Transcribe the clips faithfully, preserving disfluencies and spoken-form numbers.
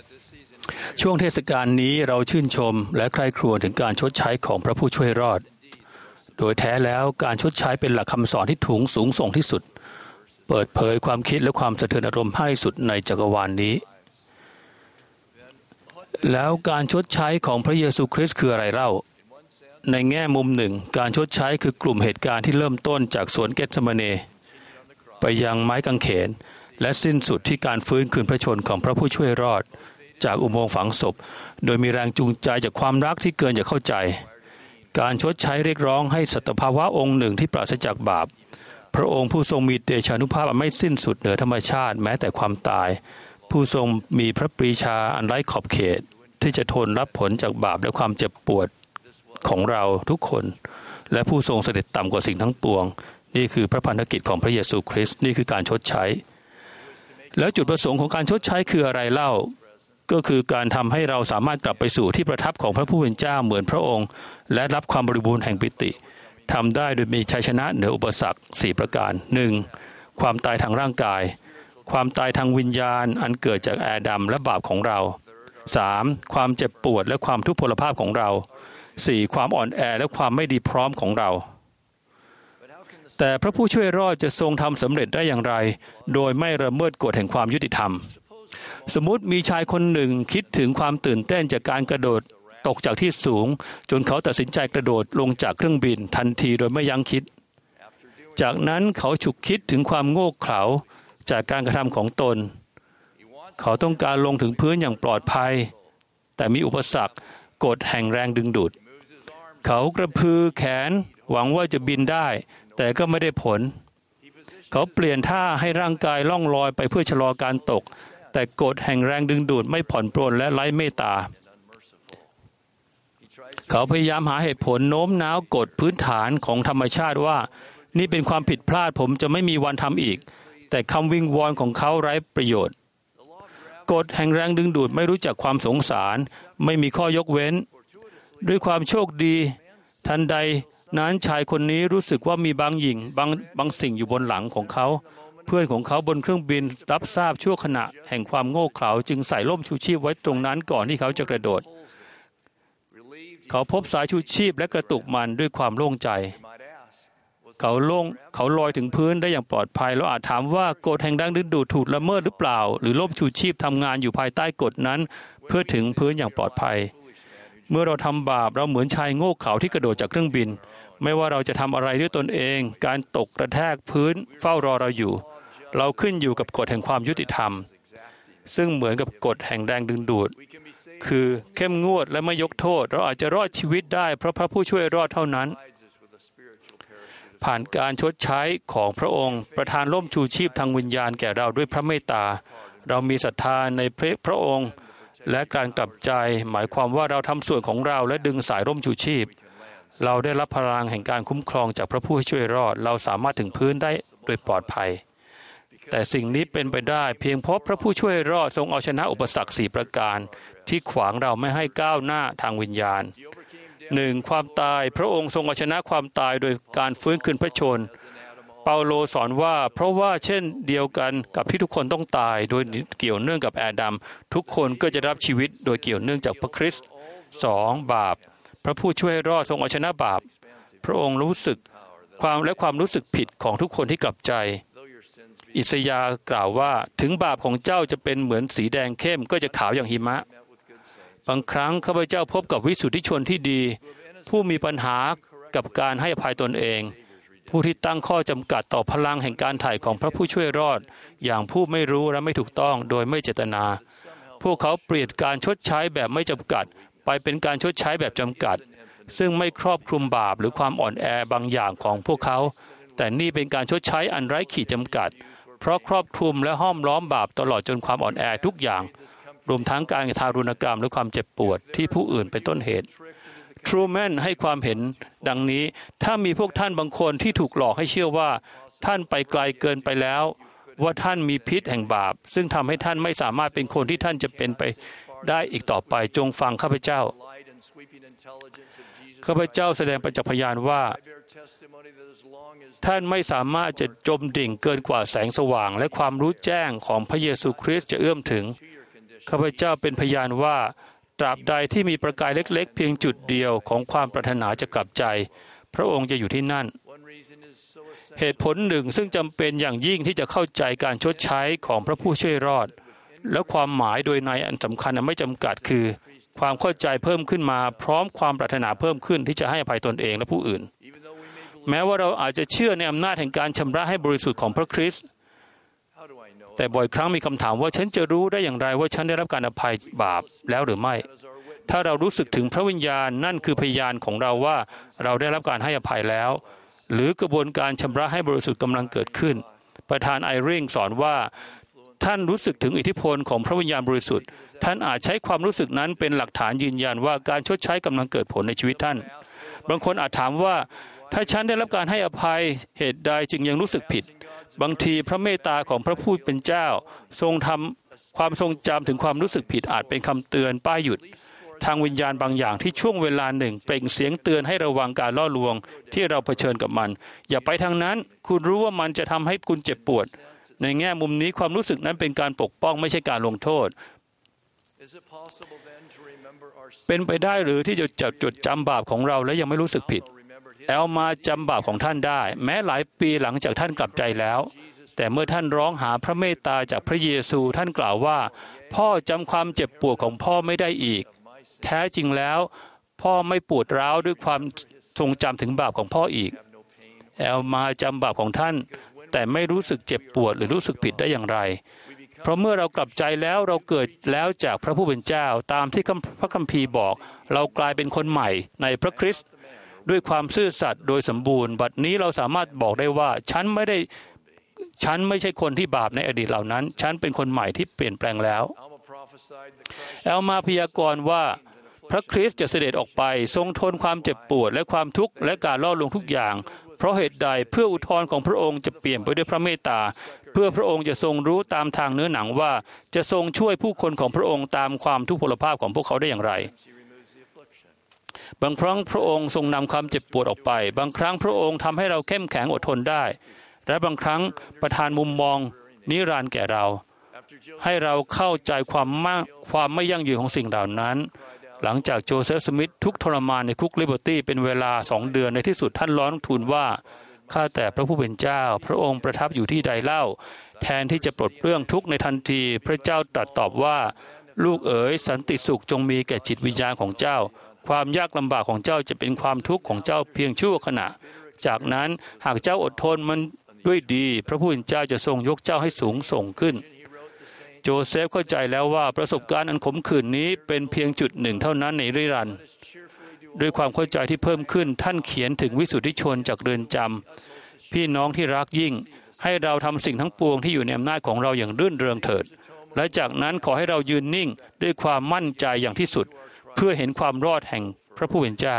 ช่วงเทศกาลนี้เราชื่นชมและใคร่ครวญถึงการชดใช้ของพระผู้ช่วยรอดโดยแท้แล้วการชดใช้เป็นหลักคำสอนที่ถูงสูงส่งที่สุดเปิดเผยความคิดและความสะเทือนอารมณ์ให้สุดในจักรวาล นี้แล้วการชดใช้ของพระเยซูคริสต์คืออะไรเล่าในแง่มุมหนึ่งการชดใช้คือกลุ่มเหตุการณ์ที่เริ่มต้นจากสวนเกตสมาเนไปยังไม้กางเขนและสิ้นสุดที่การฟื้นคืนพระชนของพระผู้ช่วยรอดจากอุโมงค์ฝังศพโดยมีแรงจูงใจจากความรักที่เกินจะเข้าใจการชดใช้เรียกร้องให้สัตภาวะองค์หนึ่งที่ปราศจากบาปพระองค์ผู้ทรงมีเดชานุภาพอันไม่สิ้นสุดเหนือธรรมชาติแม้แต่ความตายผู้ทรงมีพระปรีชาอันไร้ขอบเขตที่จะทนรับผลจากบาปและความเจ็บปวดของเราทุกคนและผู้ทรงเสด็จต่ำกว่าสิ่งทั้งปวงนี่คือพระพันธกิจของพระเยซูคริสต์นี่คือการชดใช้แล้วจุดประสงค์ของการชดใช้คืออะไรเล่าก็คือการทำให้เราสามารถกลับไปสู่ที่ประทับของพระผู้เป็นเจ้าเหมือนพระองค์และรับความบริบูรณ์แห่งปิติทำได้โดยมีชัยชนะเหนืออุปสรรคสี่ประการ หนึ่ง ความตายทางร่างกายความตายทางวิญญาณอันเกิดจากแอดัมและบาปของเรา สาม ความเจ็บปวดและความทุพพลภาพของเรา สี่ ความอ่อนแอและความไม่ดีพร้อมของเราแต่พระผู้ช่วยรอดจะทรงทำสำเร็จได้อย่างไรโดยไม่ละเมิดกฎแห่งความยุติธรรมสมมุติมีชายคนหนึ่งคิดถึงความตื่นเต้นจากการกระโดดตกจากที่สูงจนเขาตัดสินใจกระโดดลงจากเครื่องบินทันทีโดยไม่ยั้งคิดจากนั้นเขาฉุกคิดถึงความโง่เขลาจากการกระทำของตนเขาต้องการลงถึงพื้นอย่างปลอดภัยแต่มีอุปสรรคกฎแห่งแรงดึงดูดเขากระพือแขนหวังว่าจะบินได้แต่ก็ไม่ได้ผลเขาเปลี่ยนท่าให้ร่างกายล่องลอยไปเพื่อชะลอการตกแต่กฎแห่งแรงดึงดูดไม่ผ่อนปรนและไร้เมตตาเขาพยายามหาเหตุผลโน้มน้าวกฎพื้นฐานของธรรมชาติว่านี่เป็นความผิดพลาดผมจะไม่มีวันทำอีกแต่คำวิงวอนของเขาไร้ประโยชน์กฎแห่งแรงดึงดูดไม่รู้จักความสงสารไม่มีข้อยกเว้นด้วยความโชคดีทันใดนั้นชายคนนี้รู้สึกว่ามีบางหญิงบางบางสิ่งอยู่บนหลังของเขาเพื่อนของเขาบนเครื่องบินรับทราบชั่วขณะแห่งความโง่เขลาจึงใส่ร่มชูชีพไว้ตรงนั้นก่อนที่เขาจะกระโดดเขาพบสายชูชีพและกระตุกมันด้วยความโล่งใจเขาโล่งเขาลอยถึงพื้นได้อย่างปลอดภัยแล้วอาจถามว่ากฎแห่งแรงดึงดูดถูกละเมิดหรือเปล่าหรือร่มชูชีพทำงานอยู่ภายใต้กฎนั้นเพื่อถึงพื้นอย่างปลอดภัยเมื่อเราทำบาปเราเหมือนชายโง่เขลาที่กระโดดจากเครื่องบินไม่ว่าเราจะทำอะไรด้วยตนเองการตกกระแทกพื้นเฝ้ารอเราอยู่เราขึ้นอยู่กับกฎแห่งความยุติธรรมซึ่งเหมือนกับกฎแห่งแรงดึงดูดคือเข้มงวดและไม่ยกโทษเราอาจจะรอดชีวิตได้เพราะพระผู้ช่วยรอดเท่านั้นผ่านการชดใช้ของพระองค์ประทานร่มชูชีพทางวิญญาณแก่เราด้วยพระเมตตาเรามีศรัทธาในพระพระองค์และการกลับใจหมายความว่าเราทำส่วนของเราและดึงสายร่มชูชีพเราได้รับพลังแห่งการคุ้มครองจากพระผู้ช่วยรอดเราสามารถถึงพื้นได้โดยปลอดภัยแต่สิ่งนี้เป็นไปได้เพียงเพราะพระผู้ช่วยรอดทรงเอาชนะอุปสรรคสี่ประการที่ขวางเราไม่ให้ก้าวหน้าทางวิญญาณหนึ่งความตายพระองค์ทรงเอาชนะความตายโดยการฟื้นคืนพระชนเปาโลสอนว่าเพราะว่าเช่นเดียวกันกับที่ทุกคนต้องตายโดยเกี่ยวเนื่องกับแอดัมทุกคนก็จะรับชีวิตโดยเกี่ยวเนื่องจากพระคริสต์สองบาปพระผู้ช่วยรอดทรงเอาชนะบาปพระองค์รู้สึกความและความรู้สึกผิดของทุกคนที่กลับใจอิสยาห์กล่าวว่าถึงบาปของเจ้าจะเป็นเหมือนสีแดงเข้มก็จะขาวอย่างหิมะบางครั้งข้าพเจ้าพบกับวิสุทธิชนที่ดีผู้มีปัญหากับการให้อภัยตนเองผู้ที่ตั้งข้อจำกัดต่อพลังแห่งการไถ่ของพระผู้ช่วยรอดอย่างผู้ไม่รู้และไม่ถูกต้องโดยไม่เจตนาพวกเขาเปลี่ยนการชดใช้แบบไม่จำกัดไปเป็นการชดใช้แบบจำกัดซึ่งไม่ครอบคลุมบาปหรือความอ่อนแอบางอย่างของพวกเขาแต่นี่เป็นการชดใช้อันไร้ขีดจำกัดเพราะครอบคลุมและห้อมล้อมบาปตลอดจนความอ่อนแอทุกอย่างรวมทั้งการทารุณกรรมและความเจ็บปวดที่ผู้อื่นเป็นต้นเหตุทรูแมนให้ความเห็นดังนี้ถ้ามีพวกท่านบางคนที่ถูกหลอกให้เชื่อว่าท่านไปไกลเกินไปแล้วว่าท่านมีพิษแห่งบาปซึ่งทำให้ท่านไม่สามารถเป็นคนที่ท่านจะเป็นไปได้อีกต่อไปจงฟังข้าพเจ้าข้าพเจ้าแสดงประจักษ์พยานว่าท่านไม่สามารถจะจมดิ่งเกินกว่าแสงสว่างและความรู้แจ้งของพระเยซูคริสต์จะเอื้อมถึงข้าพเจ้าเป็นพยานว่าตราบใดที่มีประกายเล็กๆเพียงจุดเดียวของความปรารถนาจะกลับใจพระองค์จะอยู่ที่นั่นเหตุผลหนึ่งซึ่งจำเป็นอย่างยิ่งที่จะเข้าใจการชดใช้ของพระผู้ช่วยรอดและความหมายโดยในอันสำคัญไม่จำกัดคือความเข้าใจเพิ่มขึ้นมาพร้อมความปรารถนาเพิ่มขึ้นที่จะให้อภัยตนเองและผู้อื่นแม้ว่าเราอาจจะเชื่อในอำนาจแห่งการชำระให้บริสุทธิ์ของพระคริสต์แต่บ่อยครั้งมีคำถามว่าฉันจะรู้ได้อย่างไรว่าฉันได้รับการอภัยบาปแล้วหรือไม่ถ้าเรารู้สึกถึงพระวิญญาณนั่นคือพยานของเราว่าเราได้รับการให้อภัยแล้วหรือกระบวนการชำระให้บริสุทธิ์กำลังเกิดขึ้นประธานไอริงสอนว่าท่านรู้สึกถึงอิทธิพลของพระวิญญาณบริสุทธิ์ท่านอาจใช้ความรู้สึกนั้นเป็นหลักฐานยืนยันว่าการชดใช้กำลังเกิดผลในชีวิตท่านบางคนอาจถามว่าถ้าฉันได้รับการให้อภัยเหตุใดจึงยังรู้สึกผิดบางทีพระเมตตาของพระผู้เป็นเจ้าทรงทำความทรงจำถึงความรู้สึกผิดอาจเป็นคำเตือนป้ายหยุดทางวิญญาณบางอย่างที่ช่วงเวลาหนึ่งเปล่งเสียงเตือนให้ระวังการล่อลวงที่เราเผชิญกับมันอย่าไปทางนั้นคุณรู้ว่ามันจะทำให้คุณเจ็บปวดในแง่มุมนี้ความรู้สึกนั้นเป็นการปกป้องไม่ใช่การลงโทษเป็นไปได้หรือที่จะจดจำบาปของเราและยังไม่รู้สึกผิดแอลมาจำบาปของท่านได้แม้หลายปีหลังจากท่านกลับใจแล้วแต่เมื่อท่านร้องหาพระเมตตาจากพระเยซูท่านกล่าวว่าพ่อจำความเจ็บปวดของพ่อไม่ได้อีกแท้จริงแล้วพ่อไม่ปวดร้าวด้วยความทรงจำถึงบาปของพ่ออีกแอลมาจำบาปของท่านแต่ไม่รู้สึกเจ็บปวดหรือรู้สึกผิดได้อย่างไรเพราะเมื่อเรากลับใจแล้วเราเกิดแล้วจากพระผู้เป็นเจ้าตามที่พระคัมภีร์บอกเรากลายเป็นคนใหม่ในพระคริสต์ด้วยความซื่อสัตย์โดยสมบูรณ์บัดนี้เราสามารถบอกได้ว่าฉันไม่ได้ฉันไม่ใช่คนที่บาปในอดีตเหล่านั้นฉันเป็นคนใหม่ที่เปลี่ยนแปลงแล้วแอลมาพยากรณ์ว่าพระคริสต์จะเสด็จออกไปทรงทนความเจ็บปวดและความทุกข์และการล่อลวงทุกอย่างเพราะเหตุใดเพื่ออุทธรณ์ของพระองค์จะเปลี่ยนไปด้วยพระเมตตาเพื่อพระองค์จะทรงรู้ตามทางเนื้อหนังว่าจะทรงช่วยผู้คนของพระองค์ตามความทุกพลภาพของพวกเขาได้อย่างไรบางครั้งพระองค์ทรงนำความเจ็บปวดออกไปบางครั้งพระองค์ทำให้เราเข้มแข็งอดทนได้และบางครั้งประทานมุมมองนิรันดร์แก่เราให้เราเข้าใจความมากความไม่ยั่งยืนของสิ่งเหล่านั้นหลังจากโจเซฟสมิธทุกทรมานในคุกลิเบอร์ตี้เป็นเวลาสองเดือนในที่สุดท่านร้องทูลว่าข้าแต่พระผู้เป็นเจ้าพระองค์ประทับอยู่ที่ใดเล่าแทนที่จะปลดเปลื้องทุกข์ในทันทีพระเจ้าตรัสตอบว่าลูกเอ๋ยสันติสุขจงมีแก่จิตวิญญาณของเจ้าความยากลำบากของเจ้าจะเป็นความทุกข์ของเจ้าเพียงชั่วขณะจากนั้นหากเจ้าอดทนมันด้วยดีพระผู้เป็นเจ้าจะทรงยกเจ้าให้สูงส่งขึ้นโจเซฟเข้าใจแล้วว่าประสบการณ์อันขมขื่นนี้เป็นเพียงจุดหนึ่งเท่านั้นในนิรันดร์ด้วยความเข้าใจที่เพิ่มขึ้นท่านเขียนถึงวิสุทธิชนจากเรือนจำพี่น้องที่รักยิ่งให้เราทำสิ่งทั้งปวงที่อยู่ในอำนาจของเราอย่างรื่นเริงเถิดและจากนั้นขอให้เรายืนนิ่งด้วยความมั่นใจอย่างที่สุดเพื่อเห็นความรอดแห่งพระผู้เป็นเจ้า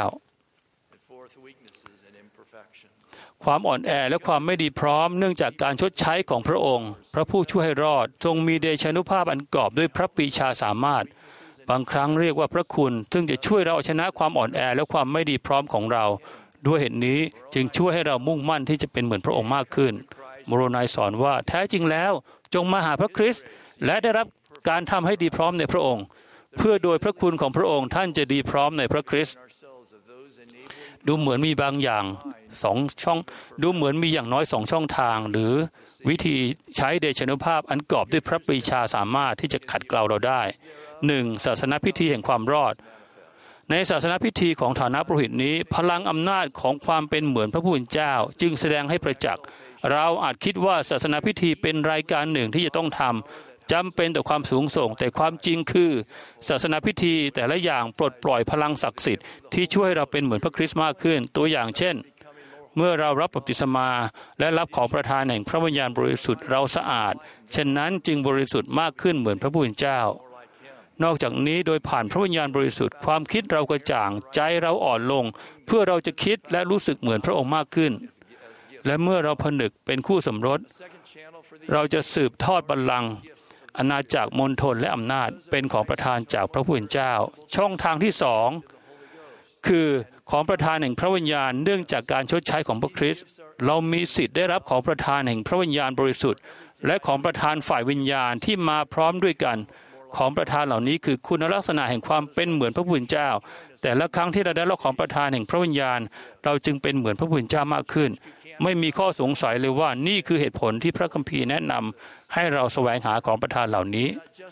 ความอ่อนแอและความไม่ดีพร้อมเนื่องจากการชดใช้ของพระองค์พระผู้ช่วยให้รอดทรงมีเดชานุภาพอันกอบด้วยพระปรีชาสามารถบางครั้งเรียกว่าพระคุณซึ่งจะช่วยเราเอาชนะความอ่อนแอและความไม่ดีพร้อมของเราด้วยเหตุนี้จึงช่วยให้เรามุ่งมั่นที่จะเป็นเหมือนพระองค์มากขึ้นโมโรไนสอนว่าแท้จริงแล้วจงมาหาพระคริสต์และได้รับการทำให้ดีพร้อมในพระองค์เพื่อโดยพระคุณของพระองค์ท่านจะดีพร้อมในพระคริสต์ดูเหมือนมีบางอย่างสองช่องดูเหมือนมีอย่างน้อยสองช่องทางหรือวิธีใช้เดชานุภาพอันกอบด้วยพระปรีชาสามารถที่จะขัดเกลาเราได้หนึ่งศาสนพิธีแห่งความรอดในศาสนพิธีของฐานะปุโรหิตนี้พลังอำนาจของความเป็นเหมือนพระผู้เป็นเจ้าจึงแสดงให้ประจักษ์เราอาจคิดว่าศาสนพิธีเป็นรายการหนึ่งที่จะต้องทำจำเป็นต่อความสูงส่งแต่ความจริงคือศาสนพิธีแต่ละอย่างปลดปล่อยพลังศักดิ์สิทธิ์ที่ช่วยให้เราเป็นเหมือนพระคริสต์มากขึ้นตัวอย่างเช่นเมื่อเรารับบัพติศมาและรับของประทานแห่งพระวิญญาณบริสุทธิ์เราสะอาดเช่นนั้นจึงบริสุทธิ์มากขึ้นเหมือนพระผู้เป็นเจ้านอกจากนี้โดยผ่านพระวิญญาณบริสุทธิ์ความคิดเรากระจ่างใจเราอ่อนลงเพื่อเราจะคิดและรู้สึกเหมือนพระองค์มากขึ้นและเมื่อเราผนึกเป็นคู่สมรสเราจะสืบทอดบัลลังก์อาณาจักรมณฑลและอำนาจเป็นของประทานจากพระผู้เป็นเจ้าช่องทางที่สองคือของประทานแห่งพระวิญญาณเนื่องจากการชดใช้ของพระคริสต์เรามีสิทธิ์ได้รับของประทานแห่งพระวิญญาณบริสุทธิ์และของประทานฝ่ายวิญญาณที่มาพร้อมด้วยกันของประทานเหล่านี้คือคุณลักษณะแห่งความเป็นเหมือนพระผู้เป็นเจ้าแต่ละครั้งที่เราได้รับของประทานแห่งพระวิญญาณเราจึงเป็นเหมือนพระผู้เป็นเจ้ามากขึ้นไม่มีข้อสงสัยเลยว่านี่คือเหตุผลที่พระคัมภีร์แนะนำให้เราแสวงหาของประทานเหล่านี้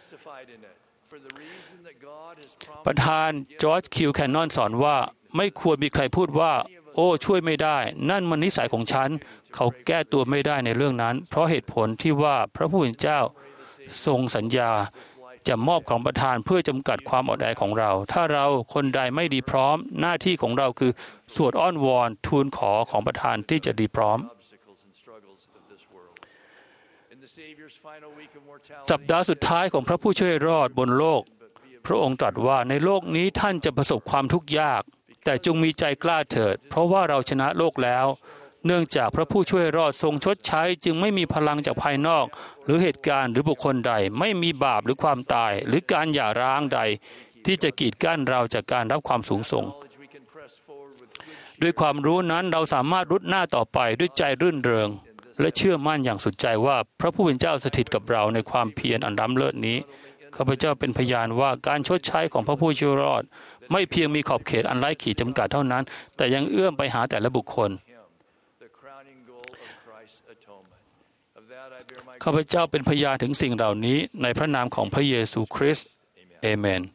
ประธานจอร์จคิวแคนนอนสอนว่าไม่ควรมีใครพูดว่าโอ้ช่วยไม่ได้นั่นมันนิสัยของฉันเขาแก้ตัวไม่ได้ในเรื่องนั้นเพราะเหตุผลที่ว่าพระผู้เป็นเจ้าทรงสัญญาจะมอบของประทานเพื่อจำกัดความอดแอของเราถ้าเราคนใดไม่ดีพร้อมหน้าที่ของเราคือสวดอ้อนวอนทูลขอของประทานที่จะดีพร้อมสัปดาห์สุดท้ายของพระผู้ช่วยรอดบนโลกพระองค์ตรัสว่าในโลกนี้ท่านจะประสบความทุกข์ยากแต่จงมีใจกล้าเถิดเพราะว่าเราชนะโลกแล้วเนื่องจากพระผู้ช่วยรอดทรงชดใช้จึงไม่มีพลังจากภายนอกหรือเหตุการณ์หรือบุคคลใดไม่มีบาปหรือความตายหรือการหย่าร้างใดที่จะกีดกั้นเราจากการรับความสูงส่งด้วยความรู้นั้นเราสามารถรุดหน้าต่อไปด้วยใจรื่นเริงและเชื่อมั่นอย่างสุดใจว่าพระผู้เป็นเจ้าสถิตกับเราในความเพียรอันล้ำเลิศนี้ข้าพเจ้าเป็นพยานว่าการชดใช้ของพระผู้ช่วยรอดไม่เพียงมีขอบเขตอันไร้ขีดจำกัดเท่านั้นแต่ยังเอื้อมไปหาแต่ละบุคคลข้าพเจ้าเป็นพยานถึงสิ่งเหล่านี้ในพระนามของพระเยซูคริสต์เอเมน